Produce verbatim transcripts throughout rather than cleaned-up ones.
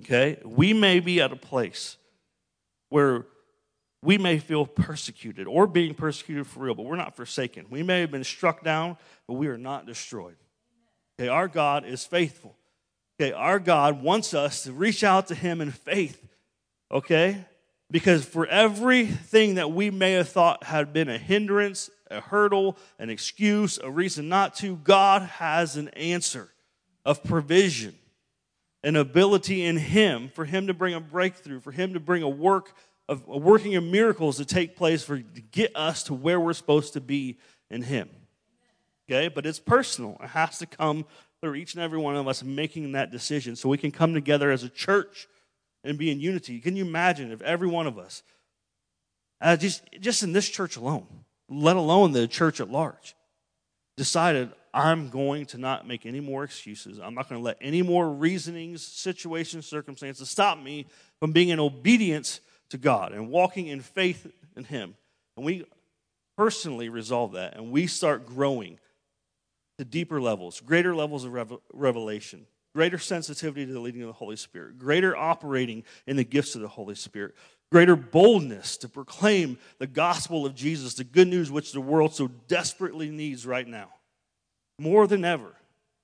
Okay? We may be at a place where we may feel persecuted or being persecuted for real, but we're not forsaken. We may have been struck down, but we are not destroyed. Okay, our God is faithful. Okay, our God wants us to reach out to him in faith. Okay? Because for everything that we may have thought had been a hindrance, a hurdle, an excuse, a reason not to, God has an answer of provision, an ability in him for him to bring a breakthrough, for him to bring a work of a working of miracles to take place for to get us to where we're supposed to be in him. Okay? But it's personal. It has to come through each and every one of us making that decision so we can come together as a church and be in unity. Can you imagine if every one of us, uh, just, just in this church alone, let alone the church at large, decided, I'm going to not make any more excuses. I'm not going to let any more reasonings, situations, circumstances stop me from being in obedience to God and walking in faith in him. And we personally resolve that, and we start growing to deeper levels, greater levels of rev- revelation, greater sensitivity to the leading of the Holy Spirit, greater operating in the gifts of the Holy Spirit, greater boldness to proclaim the gospel of Jesus, the good news which the world so desperately needs right now, more than ever.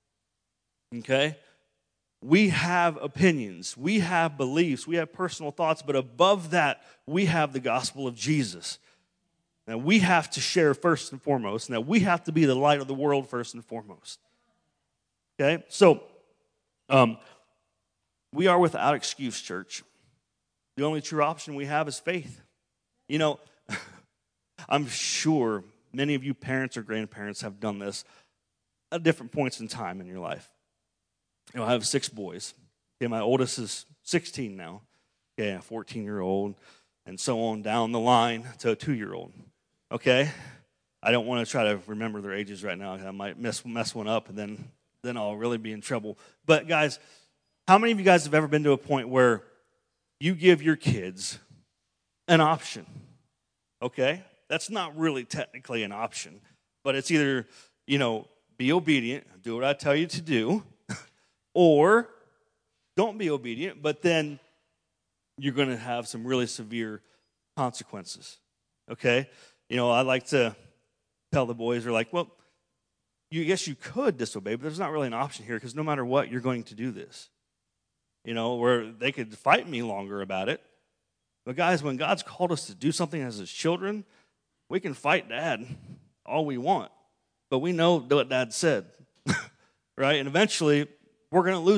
Okay? We have opinions, we have beliefs, we have personal thoughts, but above that, we have the gospel of Jesus. And we have to share first and foremost, and that we have to be the light of the world first and foremost. Okay? So, um, we are without excuse, church. The only true option we have is faith. You know, I'm sure many of you parents or grandparents have done this at different points in time in your life. You know, I have six boys. Okay, my oldest is sixteen now. Okay, a fourteen-year-old, and so on down the line to a two-year-old. Okay? I don't want to try to remember their ages right now. I might mess mess one up, and then, then I'll really be in trouble. But guys, how many of you guys have ever been to a point where you give your kids an option? Okay? That's not really technically an option, but it's either, you know, be obedient, do what I tell you to do, or don't be obedient, but then you're going to have some really severe consequences. Okay? You know, I like to tell the boys, they're like, well, you guess you could disobey, but there's not really an option here because no matter what, you're going to do this. You know, where they could fight me longer about it. But guys, when God's called us to do something as his children, we can fight Dad all we want. But we know what Dad said, right? And eventually, we're going to lose.